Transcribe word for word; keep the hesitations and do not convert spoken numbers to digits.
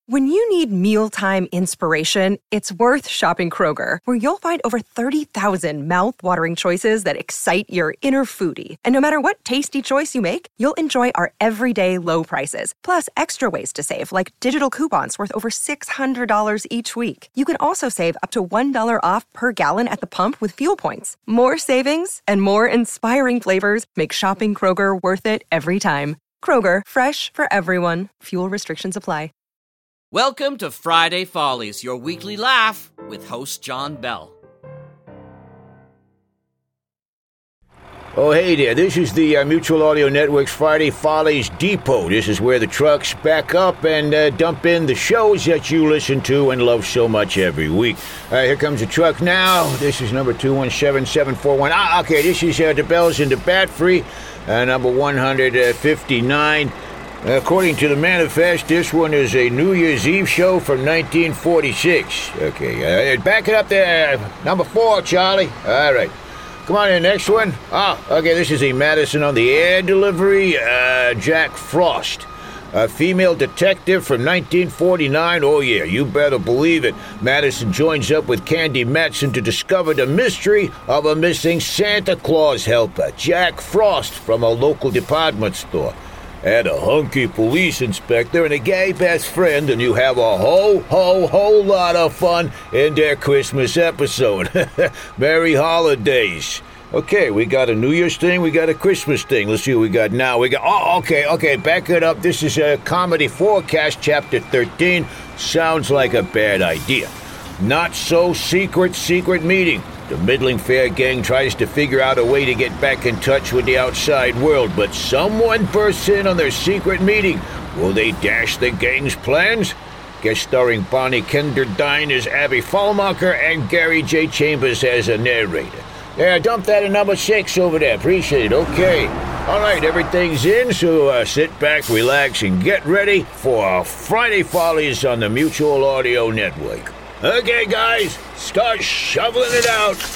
When you need mealtime inspiration, it's worth shopping Kroger, where you'll find over thirty thousand mouth-watering choices that excite your inner foodie. And no matter what tasty choice you make, you'll enjoy our everyday low prices, plus extra ways to save, like digital coupons worth over six hundred dollars each week. You can also save up to one dollar off per gallon at the pump with fuel points. More savings and more inspiring flavors make shopping Kroger worth it every time. Kroger, fresh for everyone. Fuel restrictions apply. Welcome to Friday Follies, your weekly laugh with host John Bell. Oh, hey there. This is the uh, Mutual Audio Network's Friday Follies Depot. This is where the trucks back up and uh, dump in the shows that you listen to and love so much every week. All right, here comes the truck now. This is number two one seven seven four one. Ah, okay, this is uh, the Bells and the Bat Free, uh, number one hundred fifty-nine. According to the manifest, this one is a New Year's Eve show from nineteen forty-six. Okay, uh, back it up there. Number four, Charlie. All right. Come on in, next one. Ah, okay, this is a Madison on the Air delivery. Uh, Jack Frost. A female detective from nineteen forty-nine. Oh, yeah, you better believe it. Madison joins up with Candy Matson to discover the mystery of a missing Santa Claus helper, Jack Frost, from a local department store. Add a hunky police inspector and a gay best friend, and you have a whole, whole, whole lot of fun in their Christmas episode. Merry holidays. Okay, we got a New Year's thing, we got a Christmas thing. Let's see what we got now. We got, oh, okay, okay, back it up. This is a Comedy Forecast, Chapter thirteen. Sounds like a bad idea. Not so secret, secret meeting. The Middling Fair gang tries to figure out a way to get back in touch with the outside world, but someone bursts in on their secret meeting. Will they dash the gang's plans? Guest starring Bonnie Kenderdine as Abby Fallmacher and Gary J. Chambers as a narrator. Yeah, dump that in number six over there. Appreciate it. Okay. All right, everything's in, so uh, sit back, relax, and get ready for Friday Follies on the Mutual Audio Network. Okay, guys, start shoveling it out.